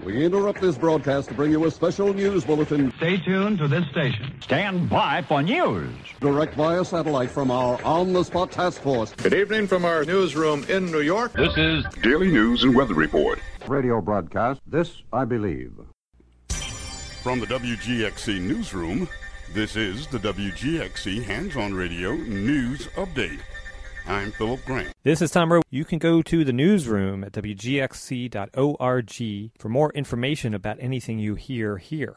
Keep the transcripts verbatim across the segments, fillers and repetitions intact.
We interrupt this broadcast to bring you a special news bulletin. Stay tuned to this station. Stand by for news. Direct via satellite from our on-the-spot task force. Good evening from our newsroom in New York. This is Daily News and Weather Report. Radio broadcast, This I Believe. From the W G X C newsroom, this is the W G X C Hands-On Radio News Update. I'm Philip Grant. This is Tom Rowe. You can go to the newsroom at W G X C dot org for more information about anything you hear here.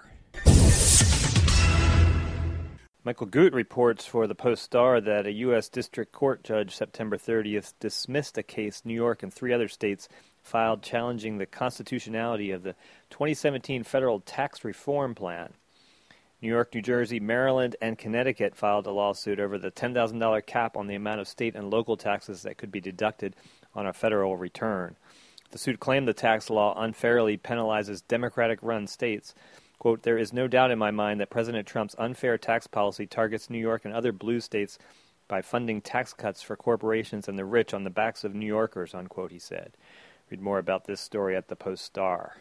Michael Gut reports for the Post-Star that a U S District Court judge September thirtieth dismissed a case New York and three other states filed challenging the constitutionality of the twenty seventeen federal tax reform plan. New York, New Jersey, Maryland, and Connecticut filed a lawsuit over the ten thousand dollars cap on the amount of state and local taxes that could be deducted on a federal return. The suit claimed the tax law unfairly penalizes Democratic-run states. Quote, there is no doubt in my mind that President Trump's unfair tax policy targets New York and other blue states by funding tax cuts for corporations and the rich on the backs of New Yorkers, unquote, he said. Read more about this story at the Post-Star.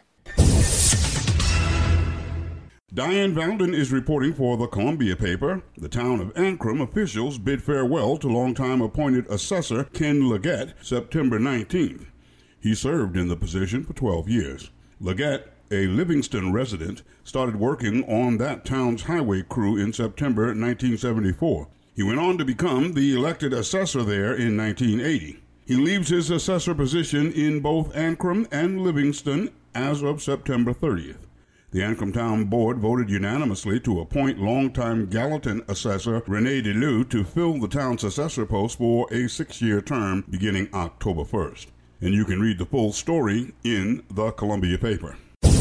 Diane Valden is reporting for the Columbia paper. The town of Ancrum officials bid farewell to longtime appointed assessor Ken Leggett September nineteenth. He served in the position for twelve years. Leggett, a Livingston resident, started working on that town's highway crew in September nineteen seventy-four. He went on to become the elected assessor there in nineteen eighty. He leaves his assessor position in both Ancrum and Livingston as of September thirtieth. The Ancrum Town Board voted unanimously to appoint longtime Gallatin assessor Rene DeLue to fill the town's assessor post for a six-year term beginning October first. And you can read the full story in the Columbia paper.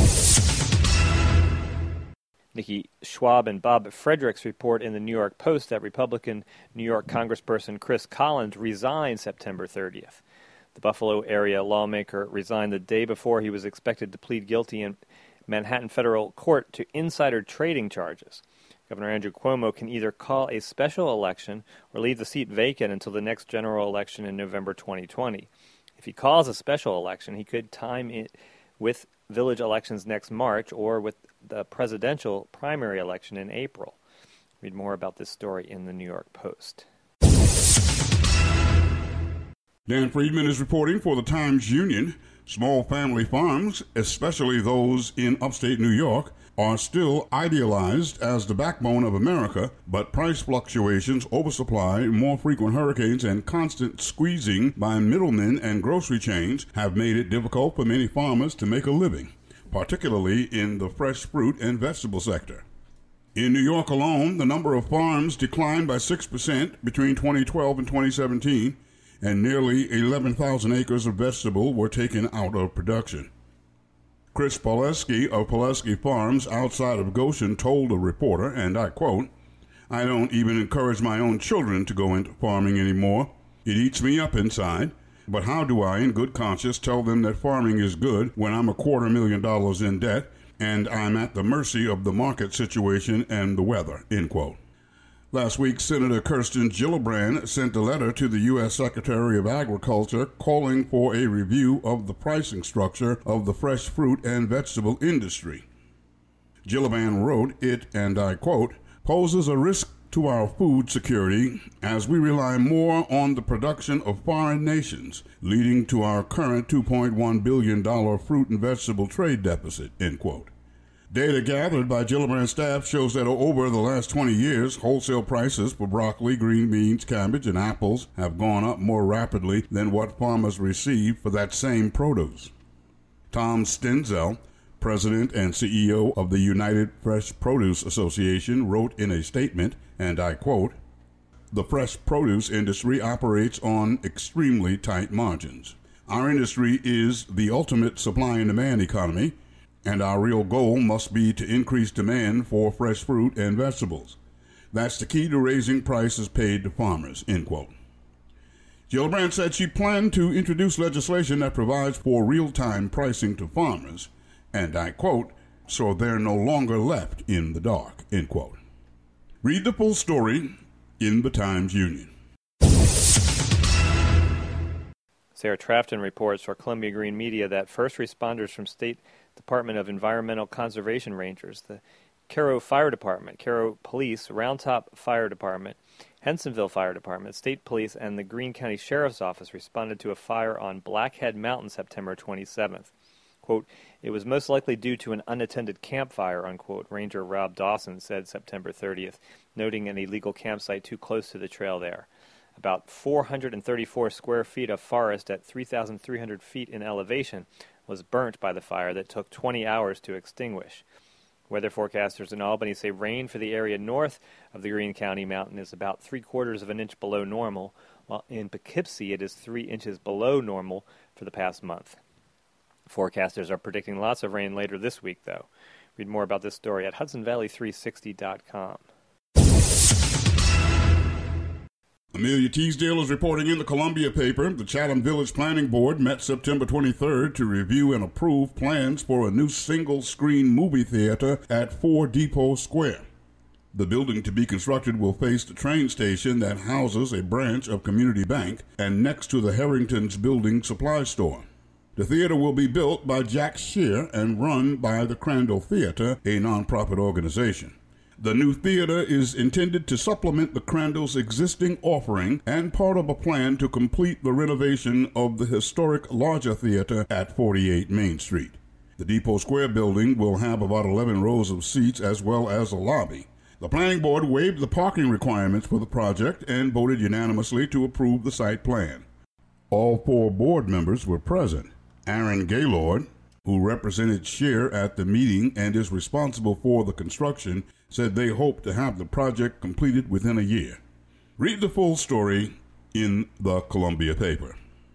Nikki Schwab and Bob Fredericks report in the New York Post that Republican New York Congressperson Chris Collins resigned September thirtieth. The Buffalo area lawmaker resigned the day before he was expected to plead guilty in Manhattan federal court to insider trading charges. Governor Andrew Cuomo can either call a special election or leave the seat vacant until the next general election in November twenty twenty. If he calls a special election, he could time it with village elections next March or with the presidential primary election in April. Read more about this story in the New York Post. Dan Friedman is reporting for the Times-Union. Small family farms, especially those in upstate New York, are still idealized as the backbone of America, but price fluctuations, oversupply, more frequent hurricanes, and constant squeezing by middlemen and grocery chains have made it difficult for many farmers to make a living, particularly in the fresh fruit and vegetable sector. In New York alone, the number of farms declined by six percent between twenty twelve and twenty seventeen, and nearly eleven thousand acres of vegetable were taken out of production. Chris Poleski of Poleski Farms outside of Goshen told a reporter, and I quote, I don't even encourage my own children to go into farming anymore. It eats me up inside. But how do I, in good conscience, tell them that farming is good when I'm a quarter million dollars in debt and I'm at the mercy of the market situation and the weather, end quote. Last week, Senator Kirsten Gillibrand sent a letter to the U S Secretary of Agriculture calling for a review of the pricing structure of the fresh fruit and vegetable industry. Gillibrand wrote, it, and I quote, poses a risk to our food security as we rely more on the production of foreign nations, leading to our current two point one billion dollars fruit and vegetable trade deficit, end quote. Data gathered by Gillibrand's staff shows that over the last twenty years, wholesale prices for broccoli, green beans, cabbage, and apples have gone up more rapidly than what farmers receive for that same produce. Tom Stenzel, president and C E O of the United Fresh Produce Association, wrote in a statement, and I quote, the fresh produce industry operates on extremely tight margins. Our industry is the ultimate supply and demand economy, and our real goal must be to increase demand for fresh fruit and vegetables. That's the key to raising prices paid to farmers, end quote. Gillibrand said she planned to introduce legislation that provides for real-time pricing to farmers, and I quote, so they're no longer left in the dark, end quote. Read the full story in the Times-Union. Sarah Trafton reports for Columbia Green Media that first responders from State Department of Environmental Conservation Rangers, the Cairo Fire Department, Cairo Police, Round Top Fire Department, Hensonville Fire Department, State Police, and the Greene County Sheriff's Office responded to a fire on Blackhead Mountain September twenty-seventh. Quote, "It was most likely due to an unattended campfire," unquote, Ranger Rob Dawson said September thirtieth, noting an illegal campsite too close to the trail there. About four hundred thirty-four square feet of forest at three thousand three hundred feet in elevation was burnt by the fire that took twenty hours to extinguish. Weather forecasters in Albany say rain for the area north of the Greene County mountain is about three-quarters of an inch below normal, while in Poughkeepsie it is three inches below normal for the past month. Forecasters are predicting lots of rain later this week, though. Read more about this story at Hudson Valley three sixty dot com. Amelia Teasdale is reporting in the Columbia paper. The Chatham Village Planning Board met September twenty-third to review and approve plans for a new single-screen movie theater at four Depot Square. The building to be constructed will face the train station that houses a branch of Community Bank and next to the Harrington's Building Supply Store. The theater will be built by Jack Shear and run by the Crandall Theater, a nonprofit organization. The new theater is intended to supplement the Crandall's existing offering and part of a plan to complete the renovation of the historic larger theater at forty-eight Main Street. The Depot Square building will have about eleven rows of seats as well as a lobby. The planning board waived the parking requirements for the project and voted unanimously to approve the site plan. All four board members were present. Aaron Gaylord, who represented Shear at the meeting and is responsible for the construction, said they hope to have the project completed within a year. Read the full story in the Columbia paper.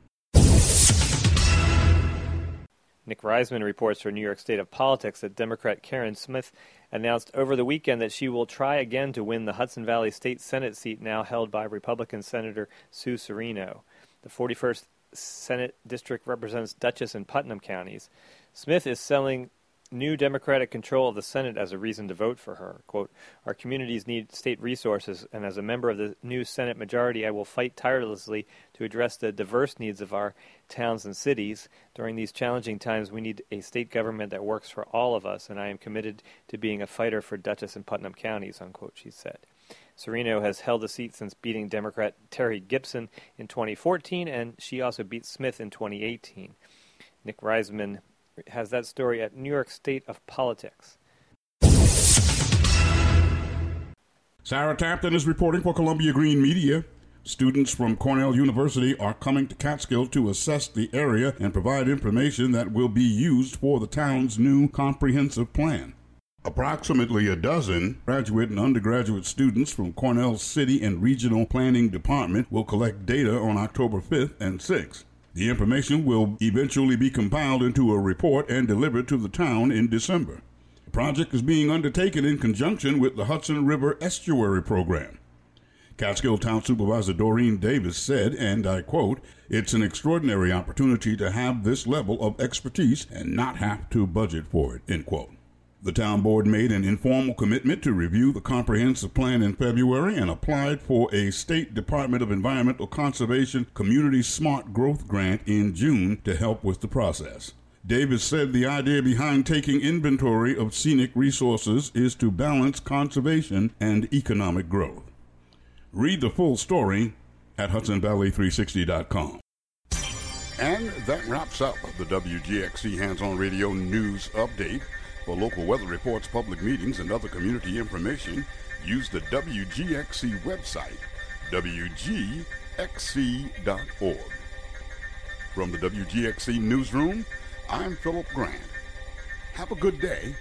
Nick Reisman reports for New York State of Politics that Democrat Karen Smith announced over the weekend that she will try again to win the Hudson Valley State Senate seat now held by Republican Senator Sue Serino. The forty-first Senate district represents Dutchess and Putnam counties. Smith is selling new Democratic control of the Senate as a reason to vote for her. Quote, "Our communities need state resources, and as a member of the new Senate majority, I will fight tirelessly to address the diverse needs of our towns and cities. During these challenging times, we need a state government that works for all of us, and I am committed to being a fighter for Dutchess and Putnam counties," unquote, she said. Serino has held the seat since beating Democrat Terry Gibson in twenty fourteen, and she also beat Smith in twenty eighteen. Nick Reisman has that story at New York State of Politics. Sarah Tapton is reporting for Columbia Green Media. Students from Cornell University are coming to Catskill to assess the area and provide information that will be used for the town's new comprehensive plan. Approximately a dozen graduate and undergraduate students from Cornell's City and Regional Planning Department will collect data on October fifth and sixth. The information will eventually be compiled into a report and delivered to the town in December. The project is being undertaken in conjunction with the Hudson River Estuary Program. Catskill Town Supervisor Doreen Davis said, and I quote, "It's an extraordinary opportunity to have this level of expertise and not have to budget for it," end quote. The town board made an informal commitment to review the comprehensive plan in February and applied for a State Department of Environmental Conservation Community Smart Growth Grant in June to help with the process. Davis said the idea behind taking inventory of scenic resources is to balance conservation and economic growth. Read the full story at Hudson Valley three sixty dot com. And that wraps up the W G X C Hands-On Radio News Update. For local weather reports, public meetings, and other community information, use the W G X C website, W G X C dot org. From the W G X C Newsroom, I'm Philip Grant. Have a good day.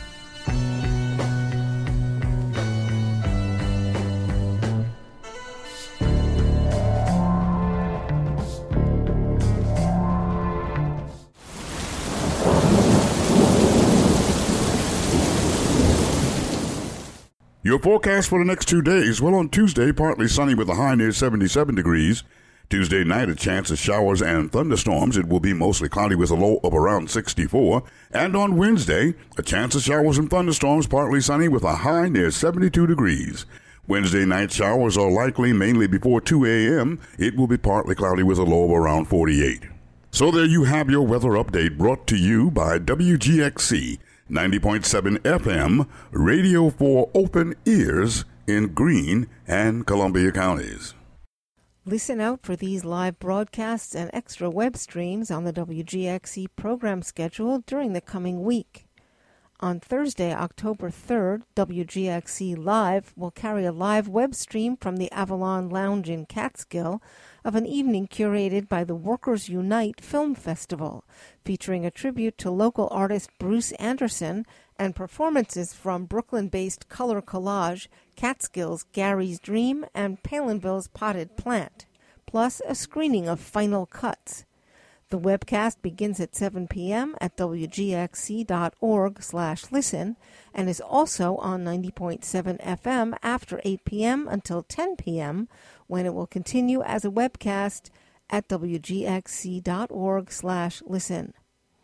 Your forecast for the next two days. Well, on Tuesday, partly sunny with a high near seventy-seven degrees. Tuesday night, a chance of showers and thunderstorms. It will be mostly cloudy with a low of around sixty-four. And on Wednesday, a chance of showers and thunderstorms, partly sunny with a high near seventy-two degrees. Wednesday night showers are likely mainly before two a.m. It will be partly cloudy with a low of around forty-eight. So there you have your weather update brought to you by W G X C ninety point seven F M, radio for open ears in Greene and Columbia counties. Listen out for these live broadcasts and extra web streams on the W G X C program schedule during the coming week. On Thursday, October third, W G X C Live will carry a live web stream from the Avalon Lounge in Catskill of an evening curated by the Workers Unite Film Festival, featuring a tribute to local artist Bruce Anderson and performances from Brooklyn-based Color Collage, Catskill's Gary's Dream, and Palinville's Potted Plant, plus a screening of Final Cuts. The webcast begins at seven p.m. at w g x c dot org slash listen and is also on ninety point seven F M after eight p.m. until ten p.m., when it will continue as a webcast at w g x c dot org slash listen.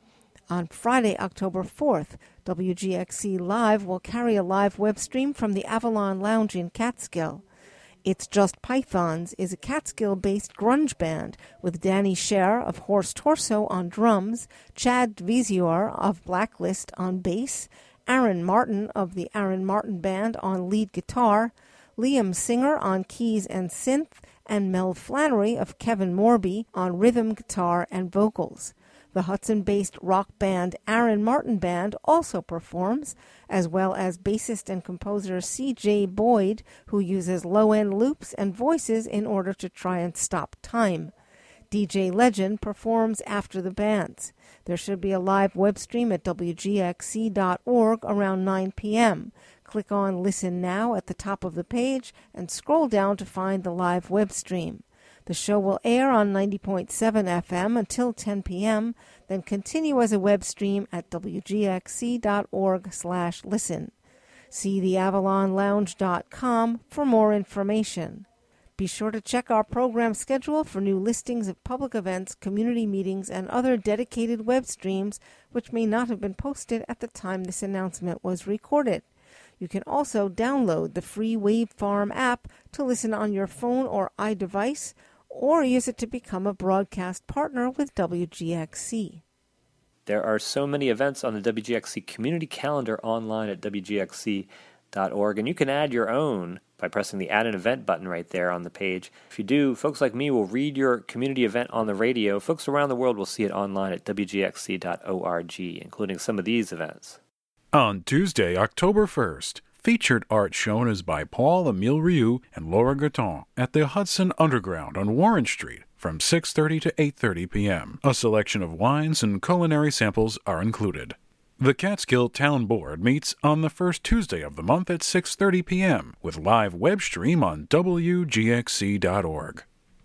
On Friday, October fourth, W G X C Live will carry a live web stream from the Avalon Lounge in Catskill. It's Just Pythons is a Catskill-based grunge band with Danny Scher of Horse Torso on drums, Chad Dvizior of Blacklist on bass, Aaron Martin of the Aaron Martin Band on lead guitar, Liam Singer on keys and synth, and Mel Flannery of Kevin Morby on rhythm guitar and vocals. The Hudson-based rock band Aaron Martin Band also performs, as well as bassist and composer C J Boyd, who uses low-end loops and voices in order to try and stop time. D J Legend performs after the bands. There should be a live web stream at w g x c dot org around nine p.m. Click on Listen Now at the top of the page and scroll down to find the live web stream. The show will air on ninety point seven F M until ten p.m., then continue as a web stream at w g x c dot org slash listen. See the avalon lounge dot com for more information. Be sure to check our program schedule for new listings of public events, community meetings, and other dedicated web streams which may not have been posted at the time this announcement was recorded. You can also download the free Wavefarm app to listen on your phone or iDevice, or use it to become a broadcast partner with W G X C. There are so many events on the W G X C community calendar online at w g x c dot org, and you can add your own by pressing the Add an Event button right there on the page. If you do, folks like me will read your community event on the radio. Folks around the world will see it online at w g x c dot org, including some of these events. On Tuesday, October first, featured art shown is by Paul Emile Rioux and Laura Gatton at the Hudson Underground on Warren Street from six thirty to eight thirty p.m. A selection of wines and culinary samples are included. The Catskill Town Board meets on the first Tuesday of the month at six thirty p.m. with live web stream on w g x c dot org.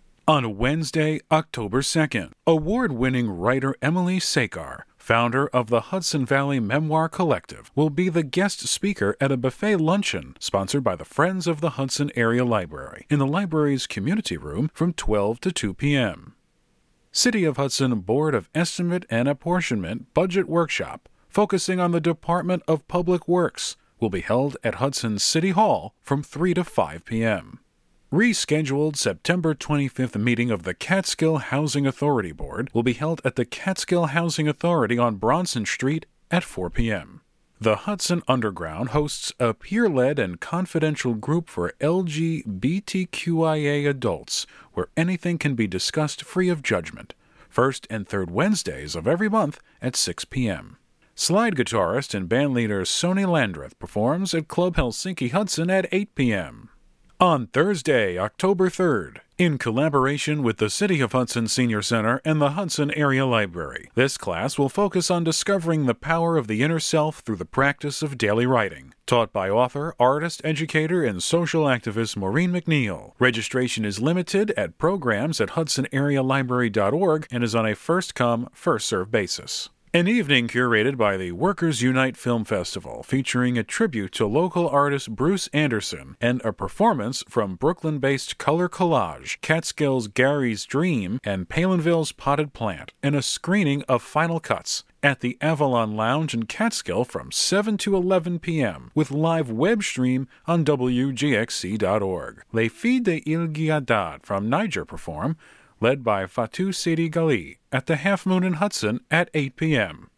On Wednesday, October second, award-winning writer Emily Sakar, founder of the Hudson Valley Memoir Collective, will be the guest speaker at a buffet luncheon sponsored by the Friends of the Hudson Area Library in the library's community room from twelve to two p.m. City of Hudson Board of Estimate and Apportionment Budget Workshop, focusing on the Department of Public Works, will be held at Hudson City Hall from three to five p.m. Rescheduled September twenty-fifth meeting of the Catskill Housing Authority Board will be held at the Catskill Housing Authority on Bronson Street at four p.m. The Hudson Underground hosts a peer-led and confidential group for L G B T Q I A adults where anything can be discussed free of judgment, first and third Wednesdays of every month at six p.m. Slide guitarist and bandleader Sony Landreth performs at Club Helsinki Hudson at eight p.m. On Thursday, October third, in collaboration with the City of Hudson Senior Center and the Hudson Area Library, this class will focus on discovering the power of the inner self through the practice of daily writing. Taught by author, artist, educator, and social activist Maureen McNeil. Registration is limited at programs at hudson area library dot org and is on a first-come, first-served basis. An evening curated by the Workers Unite Film Festival featuring a tribute to local artist Bruce Anderson and a performance from Brooklyn-based Color Collage, Catskill's Gary's Dream, and Palinville's Potted Plant, and a screening of Final Cuts at the Avalon Lounge in Catskill from seven to eleven p.m. with live web stream on W G X C dot org. Les Filles de Il Giadad from Niger perform, led by Fatou Sidi Gali, at the Half Moon in Hudson at eight p.m.